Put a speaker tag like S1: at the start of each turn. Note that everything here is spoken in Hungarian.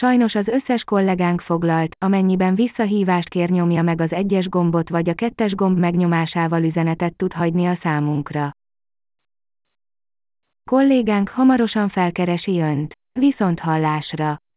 S1: Sajnos az összes kollégánk foglalt, amennyiben visszahívást kér, nyomja meg az 1-es gombot vagy a 2-es gomb megnyomásával üzenetet tud hagyni a számunkra. Kollégánk hamarosan felkeresi Önt. Viszonthallásra!